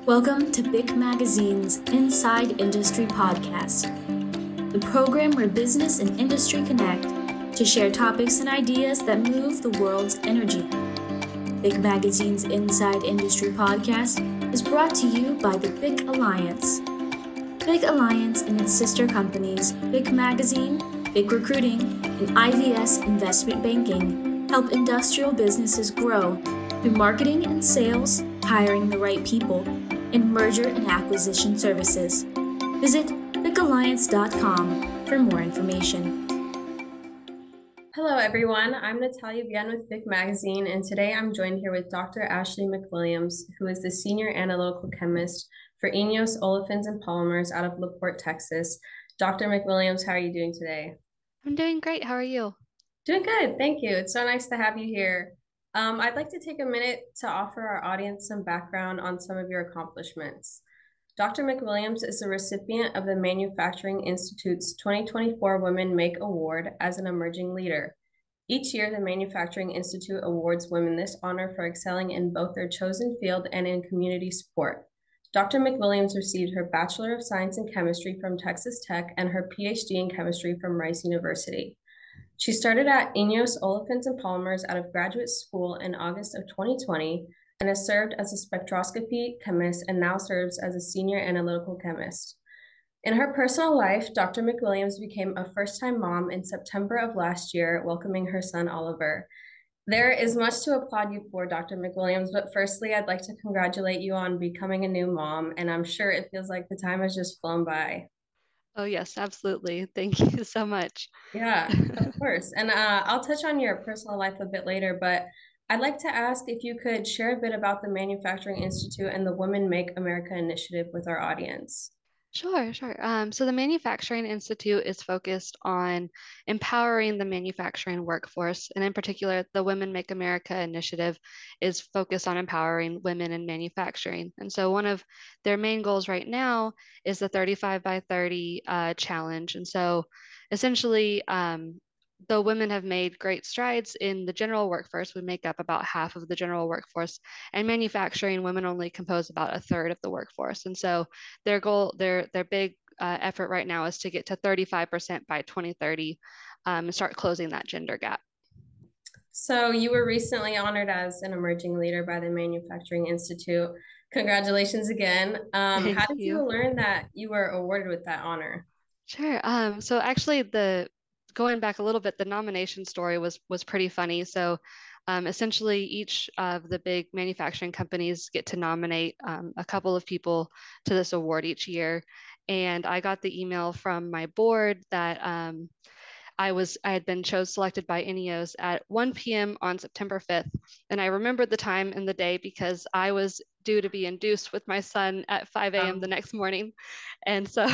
Welcome to BIC Magazine's Inside Industry Podcast, the program where business and industry connect to share topics and ideas that move the world's energy. BIC Magazine's Inside Industry Podcast is brought to you by the BIC Alliance. BIC Alliance and its sister companies, BIC Magazine, BIC Recruiting, and IVS Investment Banking help industrial businesses grow through marketing and sales, hiring the right people, and merger and acquisition services. Visit bicalliance.com for more information. Hello, everyone. I'm Natalia Bien with BIC Magazine, and today I'm joined here with Dr. Ashley McWilliams, who is the Senior Analytical Chemist for INEOS Olefins and Polymers out of La Porte, Texas. Dr. McWilliams, how are you doing today? I'm doing great. How are you? Doing good. Thank you. It's so nice to have you here. I'd like to take a minute to offer our audience some background on some of your accomplishments. Dr. McWilliams is a recipient of the Manufacturing Institute's 2024 Women Make Award as an emerging leader. Each year, the Manufacturing Institute awards women this honor for excelling in both their chosen field and in community support. Dr. McWilliams received her Bachelor of Science in Chemistry from Texas Tech and her PhD in Chemistry from Rice University. She started at INEOS Olefins and Polymers out of graduate school in August of 2020 and has served as a spectroscopy chemist and now serves as a senior analytical chemist. In her personal life, Dr. McWilliams became a first-time mom in September of last year, welcoming her son Oliver. There is much to applaud you for, Dr. McWilliams, but firstly, I'd like to congratulate you on becoming a new mom, and I'm sure it feels like the time has just flown by. Oh, yes, absolutely. Thank you so much. Yeah, of course. And I'll touch on your personal life a bit later, but I'd like to ask if you could share a bit about the Manufacturing Institute and the Women Make America initiative with our audience. Sure. So the Manufacturing Institute is focused on empowering the manufacturing workforce, and in particular, the Women Make America initiative is focused on empowering women in manufacturing. And so one of their main goals right now is the 35 by 30 challenge. And so essentially, though women have made great strides in the general workforce, we make up about half of the general workforce, and manufacturing, women only compose about a third of the workforce. And so their goal, their big effort right now is to get to 35% by 2030 and start closing that gender gap. So you were recently honored as an emerging leader by the Manufacturing Institute. Congratulations again. How did you learn that you were awarded with that honor? Sure. So actually, going back a little bit, the nomination story was pretty funny. So essentially, each of the big manufacturing companies get to nominate a couple of people to this award each year. And I got the email from my board that I had been selected by INEOS at 1 p.m. on September 5th. And I remembered the time and the day because I was due to be induced with my son at 5 a.m. the next morning. And so,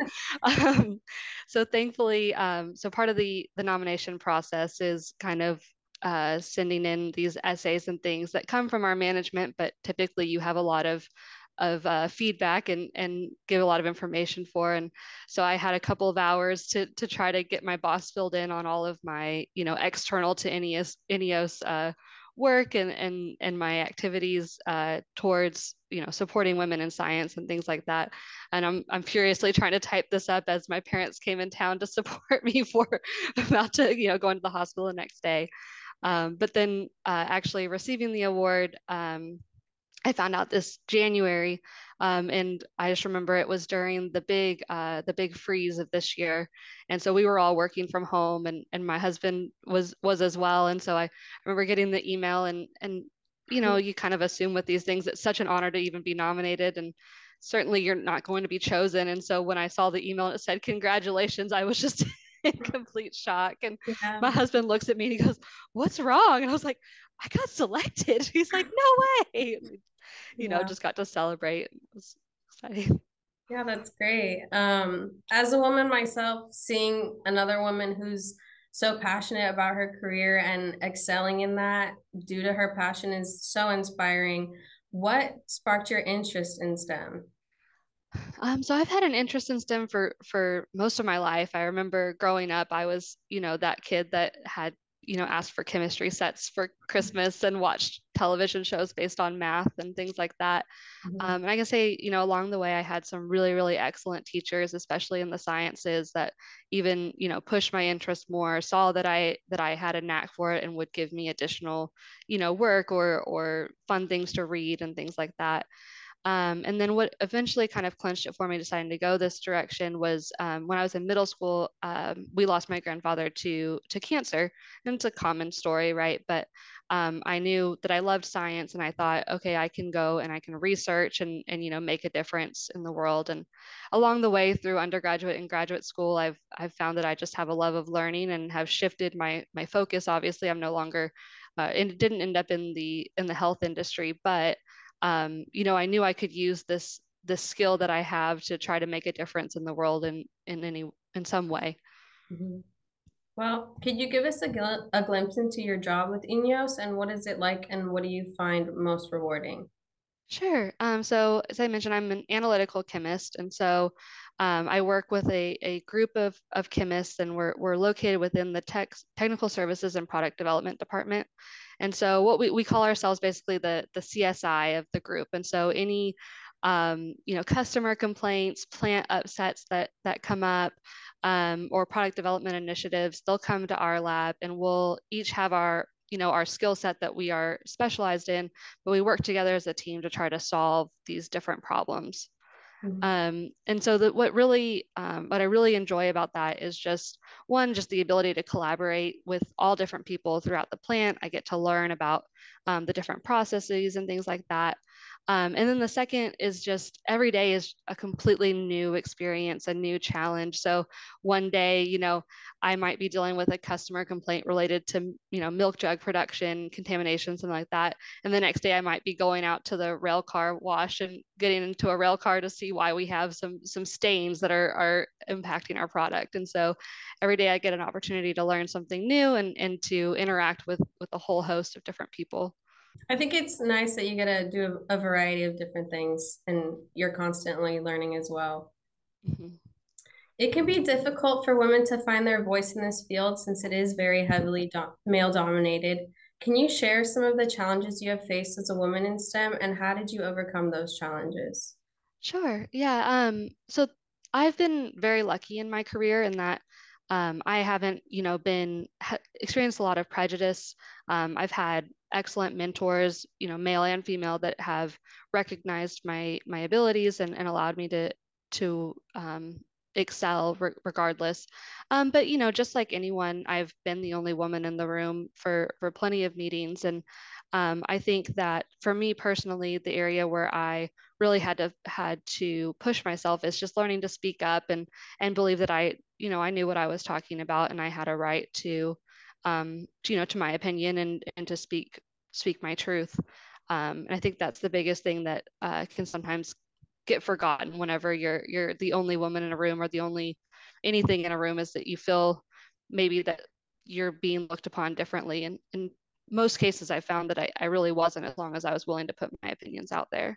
so thankfully, so part of the nomination process is kind of sending in these essays and things that come from our management, but typically you have a lot of feedback and give a lot of information for. And so I had a couple of hours to try to get my boss filled in on all of my, external to INEOS work and my activities towards, supporting women in science and things like that. And I'm furiously trying to type this up as my parents came in town to support me for about to, go into the hospital the next day. But then actually receiving the award, I found out this January, and I just remember it was during the big freeze of this year, and so we were all working from home, and my husband was as well, and so I remember getting the email, and you kind of assume with these things it's such an honor to even be nominated, and certainly you're not going to be chosen, and so when I saw the email and it said congratulations, I was just in complete shock, and my husband looks at me and he goes, "What's wrong?" And I was like, "I got selected." He's like, "No way." Just got to celebrate. It was exciting. Yeah, that's great. As a woman myself, seeing another woman who's so passionate about her career and excelling in that due to her passion is so inspiring. What sparked your interest in STEM? So I've had an interest in STEM for most of my life. I remember growing up, I was, that kid that had, asked for chemistry sets for Christmas and watched television shows based on math and things like that. And I can say, along the way, I had some really, really excellent teachers, especially in the sciences, that even, pushed my interest more, saw that I had a knack for it and would give me additional, work or fun things to read and things like that. And then what eventually kind of clinched it for me deciding to go this direction was when I was in middle school, we lost my grandfather to cancer. And it's a common story, right? But I knew that I loved science and I thought, okay, I can go and I can research and make a difference in the world. And along the way through undergraduate and graduate school, I've found that I just have a love of learning and have shifted my focus. Obviously, I'm no longer and it didn't end up in the health industry, but I knew I could use this skill that I have to try to make a difference in the world in some way. Well, could you give us a glimpse into your job with INEOS and what is it like and what do you find most rewarding? Sure. So as I mentioned, I'm an analytical chemist, and so I work with a group of chemists, and we're located within the technical services and product development department. And so what we call ourselves basically the CSI of the group. And so any customer complaints, plant upsets that come up, or product development initiatives, they'll come to our lab, and we'll each have our skill set that we are specialized in, but we work together as a team to try to solve these different problems. And so what I really enjoy about that is just the ability to collaborate with all different people throughout the plant. I get to learn about the different processes and things like that. And then the second is just every day is a completely new experience, a new challenge. So one day, I might be dealing with a customer complaint related to, milk jug production, contamination, something like that. And the next day I might be going out to the rail car wash and getting into a rail car to see why we have some stains that are impacting our product. And so every day I get an opportunity to learn something new and to interact with a whole host of different people. I think it's nice that you get to do a variety of different things and you're constantly learning as well. It can be difficult for women to find their voice in this field since it is very heavily male dominated. Can you share some of the challenges you have faced as a woman in STEM and how did you overcome those challenges? Sure. Yeah. So I've been very lucky in my career in that I haven't, experienced a lot of prejudice. I've had excellent mentors, male and female, that have recognized my abilities and allowed me to excel regardless. But just like anyone, I've been the only woman in the room for plenty of meetings, and I think that for me personally, the area where I really had to push myself is just learning to speak up and believe that I knew what I was talking about and I had a right to my opinion and to speak my truth. And I think that's the biggest thing that can sometimes get forgotten whenever you're the only woman in a room or the only anything in a room, is that you feel maybe that you're being looked upon differently. And in most cases, I found that I really wasn't, as long as I was willing to put my opinions out there.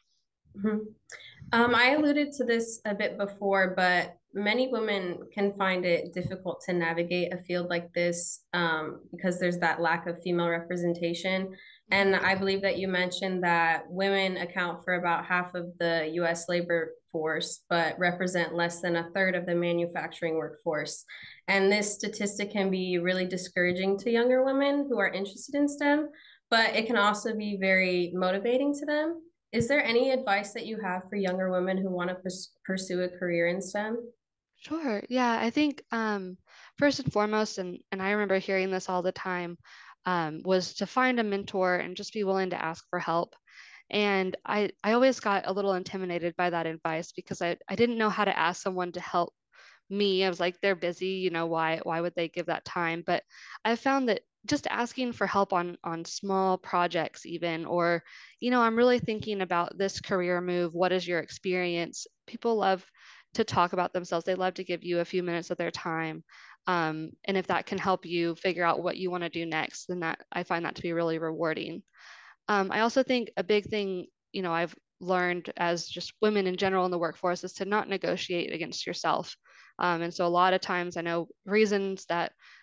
I alluded to this a bit before, but many women can find it difficult to navigate a field like this because there's that lack of female representation. And I believe that you mentioned that women account for about half of the US labor force, but represent less than a third of the manufacturing workforce. And this statistic can be really discouraging to younger women who are interested in STEM, but it can also be very motivating to them. Is there any advice that you have for younger women who want to pursue a career in STEM? Sure. Yeah, I think first and foremost, and I remember hearing this all the time, was to find a mentor and just be willing to ask for help. And I always got a little intimidated by that advice because I didn't know how to ask someone to help me. I was like, they're busy, why would they give that time? But I found that just asking for help on small projects even, or, I'm really thinking about this career move. What is your experience? People love to talk about themselves. They love to give you a few minutes of their time. And if that can help you figure out what you want to do next, then I find that to be really rewarding. I also think a big thing, I've learned as just women in general in the workforce is to not negotiate against yourself. And so a lot of times I know reasons that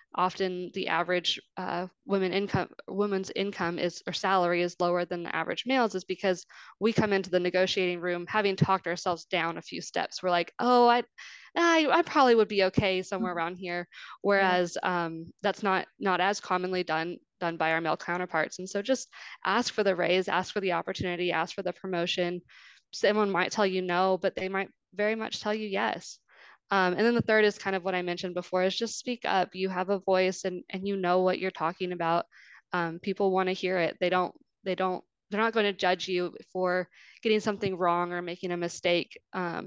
often the average women's income is, or salary is lower than the average males, is because we come into the negotiating room having talked ourselves down a few steps. We're like, oh, I probably would be okay somewhere around here. Whereas that's not as commonly done by our male counterparts. And so just ask for the raise, ask for the opportunity, ask for the promotion. Someone might tell you no, but they might very much tell you yes. And then the third is kind of what I mentioned before, is just speak up. You have a voice, and you know what you're talking about. People want to hear it. They're not going to judge you for getting something wrong or making a mistake.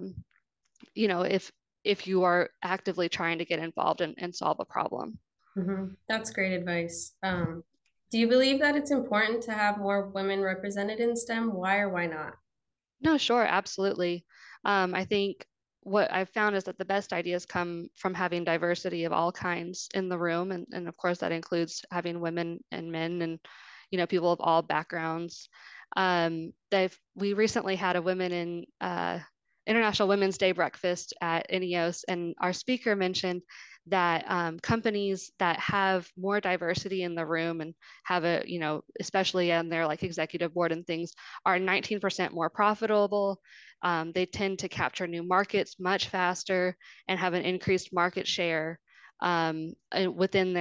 If you are actively trying to get involved and solve a problem. That's great advice. Do you believe that it's important to have more women represented in STEM? Why or why not? No, sure, absolutely. I think what I've found is that the best ideas come from having diversity of all kinds in the room. And of course, that includes having women and men and, people of all backgrounds. We recently had a Women in International Women's Day breakfast at INEOS, and our speaker mentioned that companies that have more diversity in the room and have especially on their like executive board and things, are 19% more profitable. They tend to capture new markets much faster and have an increased market share within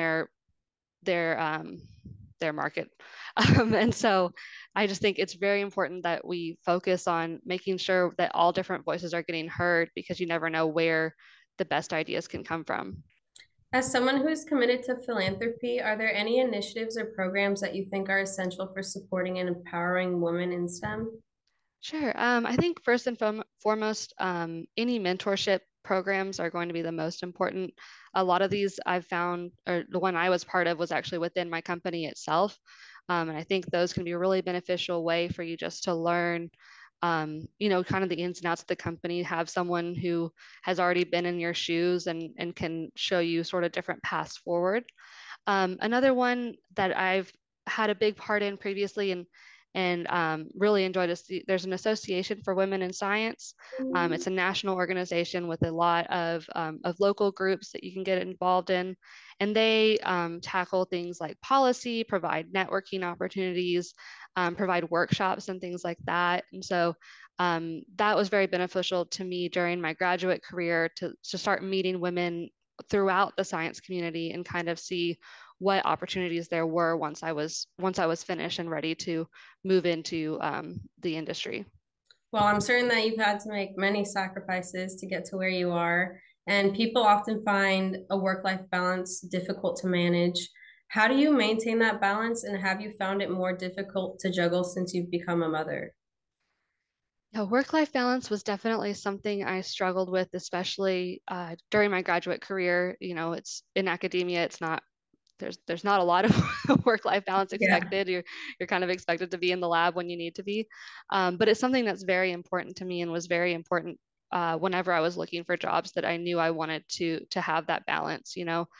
their market. And so I just think it's very important that we focus on making sure that all different voices are getting heard, because you never know where the best ideas can come from. As someone who's committed to philanthropy, are there any initiatives or programs that you think are essential for supporting and empowering women in STEM? Sure. I think first and foremost, any mentorship programs are going to be the most important. A lot of these I've found, or the one I was part of was actually within my company itself. And I think those can be a really beneficial way for you just to learn, kind of the ins and outs of the company, have someone who has already been in your shoes and can show you sort of different paths forward. Another one that I've had a big part in previously and really enjoyed there's an Association for Women in Science. It's a national organization with a lot of local groups that you can get involved in. And they tackle things like policy, provide networking opportunities, provide workshops and things like that. And so that was very beneficial to me during my graduate career to start meeting women throughout the science community and kind of see what opportunities there were once I was finished and ready to move into the industry. Well, I'm certain that you've had to make many sacrifices to get to where you are, and people often find a work-life balance difficult to manage. How do you maintain that balance, and have you found it more difficult to juggle since you've become a mother? Yeah, work-life balance was definitely something I struggled with, especially during my graduate career. It's in academia, it's not there's not a lot of work-life balance Yeah. expected. You're kind of expected to be in the lab when you need to be, but it's something that's very important to me and was very important whenever I was looking for jobs, that I knew I wanted to have that balance.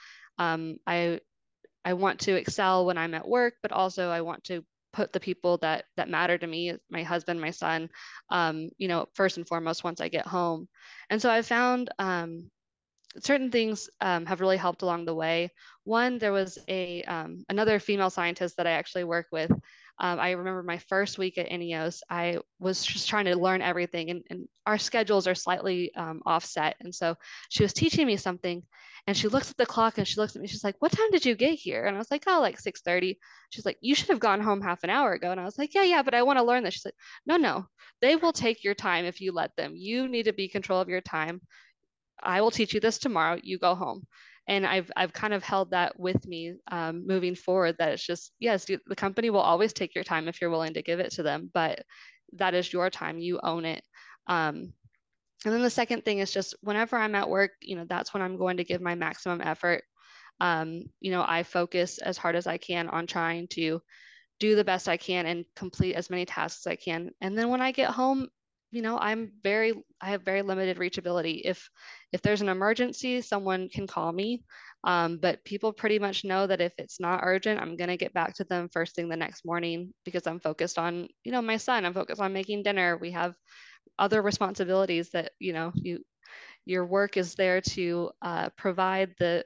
I want to excel when I'm at work, but also I want to put the people that matter to me, my husband, my son, first and foremost once I get home. And so I found certain things have really helped along the way. One, there was another female scientist that I actually work with. I remember my first week at INEOS, I was just trying to learn everything, and our schedules are slightly offset. And so she was teaching me something, and she looks at the clock and she looks at me. She's like, "What time did you get here?" And I was like, "Oh, like 6:30." She's like, "You should have gone home half an hour ago." And I was like, "Yeah, but I want to learn this." She's like, "No, no, they will take your time if you let them. You need to be in control of your time. I will teach you this tomorrow. You go home." And I've kind of held that with me moving forward, that it's just, yes, the company will always take your time if you're willing to give it to them, but that is your time. You own it. And then the second thing is just whenever I'm at work, that's when I'm going to give my maximum effort. I focus as hard as I can on trying to do the best I can and complete as many tasks as I can. And then when I get home, I have very limited reachability. If there's an emergency, someone can call me. But people pretty much know that if it's not urgent, I'm gonna get back to them first thing the next morning, because I'm focused on, my son. I'm focused on making dinner. We have other responsibilities that, your work is there to provide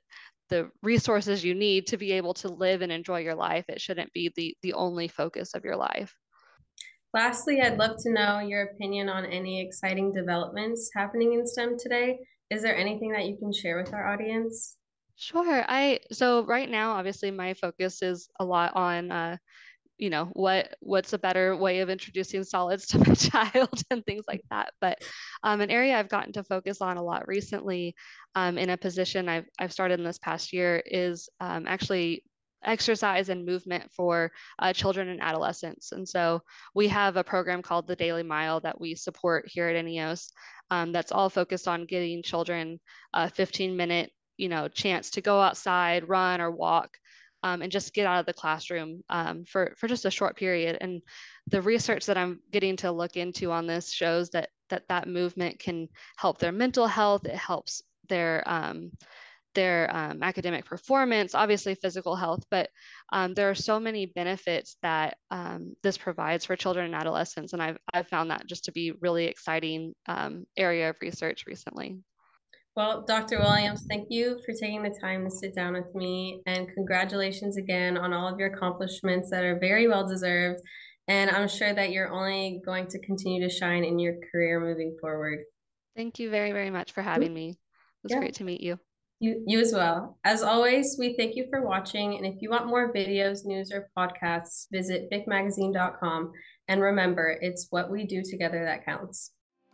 the resources you need to be able to live and enjoy your life. It shouldn't be the only focus of your life. Lastly, I'd love to know your opinion on any exciting developments happening in STEM today. Is there anything that you can share with our audience? Sure. So right now, obviously, my focus is a lot on what's a better way of introducing solids to my child and things like that. But an area I've gotten to focus on a lot recently, in a position I've started in this past year, is actually exercise and movement for children and adolescents. And so we have a program called the Daily Mile that we support here at NEOS, that's all focused on getting children a 15-minute chance to go outside, run or walk, and just get out of the classroom for just a short period. And the research that I'm getting to look into on this shows that movement can help their mental health. It helps their academic performance, obviously physical health, but there are so many benefits that this provides for children and adolescents. And I've found that just to be really exciting area of research recently. Well, Dr. Williams, thank you for taking the time to sit down with me, and congratulations again on all of your accomplishments that are very well deserved. And I'm sure that you're only going to continue to shine in your career moving forward. Thank you very, very much for having me. It was great to meet you. You as well. As always, we thank you for watching. And if you want more videos, news, or podcasts, visit bicmagazine.com. And remember, it's what we do together that counts.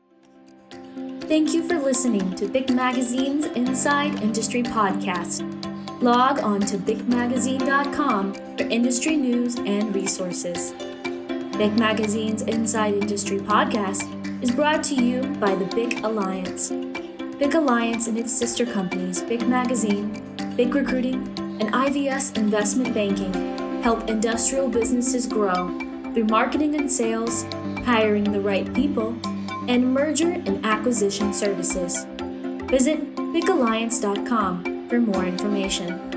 Thank you for listening to BIC Magazine's Inside Industry Podcast. Log on to bicmagazine.com for industry news and resources. BIC Magazine's Inside Industry Podcast is brought to you by the BIC Alliance. BIC Alliance and its sister companies, BIC Magazine, BIC Recruiting, and IVS Investment Banking help industrial businesses grow through marketing and sales, hiring the right people, and merger and acquisition services. Visit bicalliance.com for more information.